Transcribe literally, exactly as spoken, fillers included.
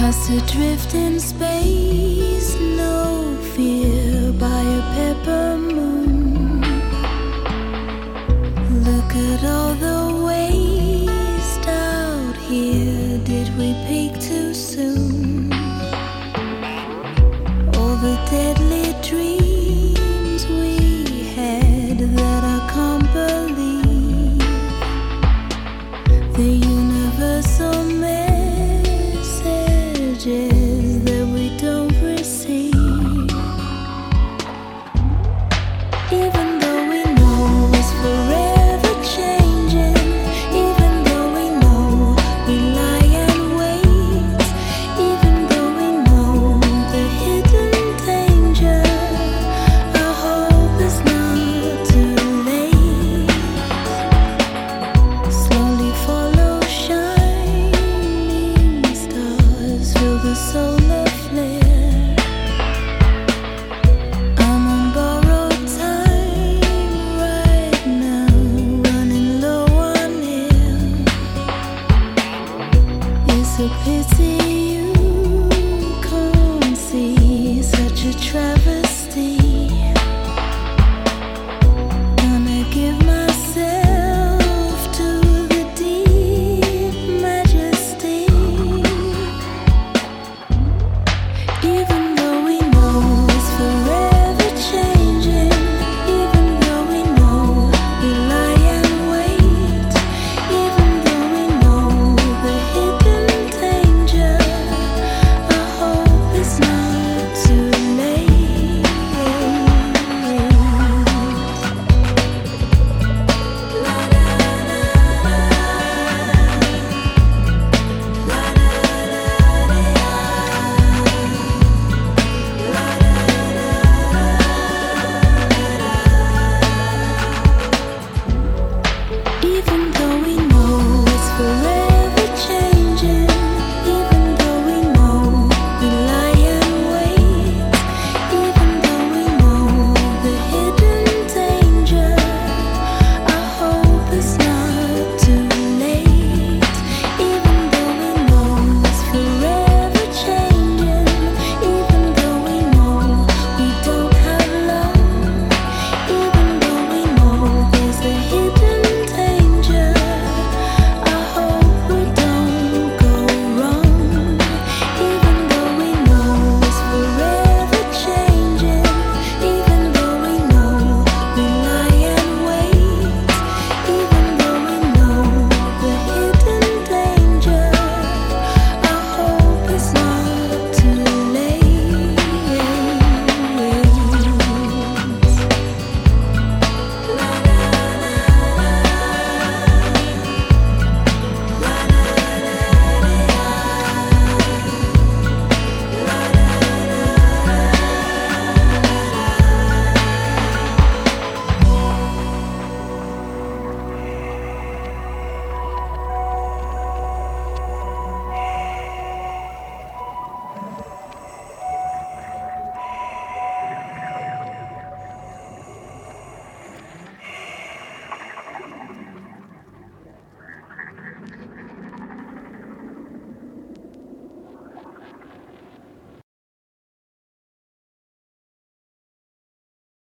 Us adrift in space, no fear by a pepper moon. Look at all the waste out here. Did we peak too soon? All the deadly dreams we had that I can't believe. The universal messages that we don't receive. Even though we know it's forever changing, even though we know we lie and wait, even though we know the hidden danger, our hope is not too late. Slowly follow shining stars, feel the solar flare. I'm on borrowed time right now, running low on air. It's a pity you can't see such a travesty.